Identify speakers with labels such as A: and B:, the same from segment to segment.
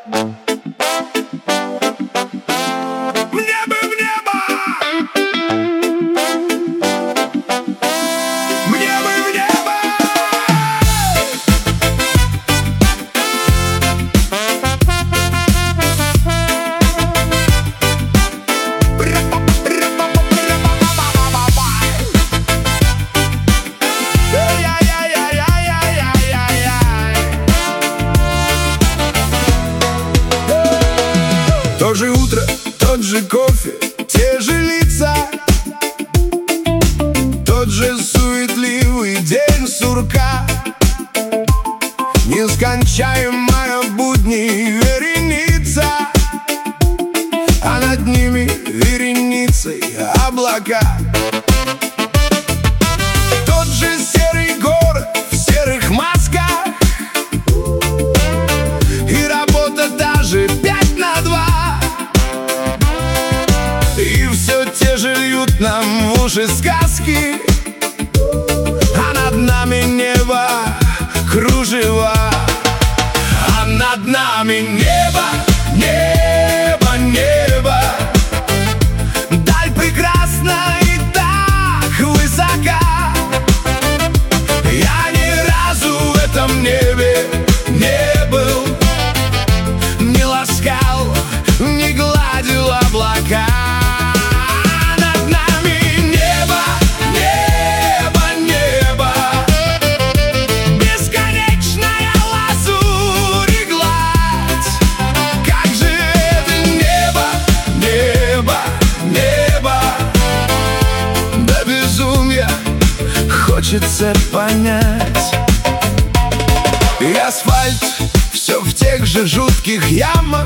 A: То же утро, тот же кофе, те же лица, тот же суетливый день сурка. Нескончаемая будни вереница, а над ними вереницей облака. Тот же серый город в серых масках, и работа та же 5 на 2. И все те же льют нам в уши сказки, а над нами небо кружева. А над нами небо, небо, небо. Даль прекрасна и так высока. Я ни разу в этом небе не был, не ласкал, не гладил облака. Хочется понять. И асфальт все в тех же жутких ямах.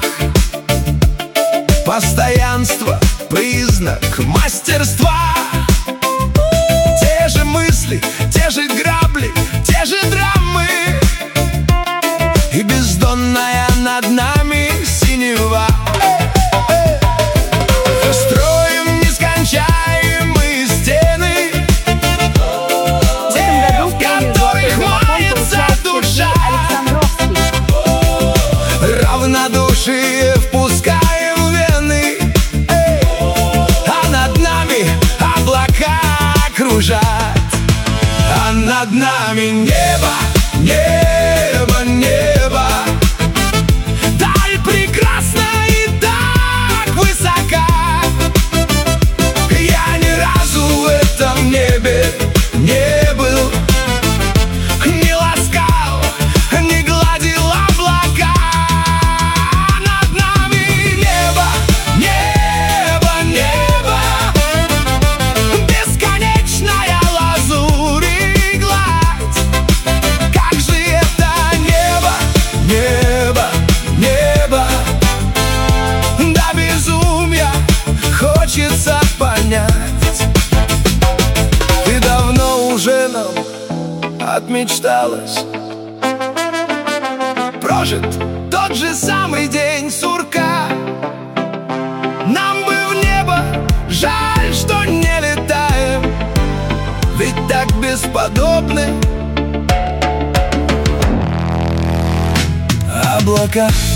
A: Постоянство — признак мастерства. Те же мысли, те же грабли, те же драмы, и бездонная над нами синева. Строим нескончаемые стены, равнодушие впускаем в вены, а над нами облака кружат. А над нами небо, небо, небо. Даль прекрасна и так высока. Я ни разу в этом небе не был, не ласкал, не гладил облака. Хочется понять, ты давно уже нам отмечталась. Прожит тот же самый день сурка. Нам бы в небо, жаль, что не летаем, ведь так бесподобны облака.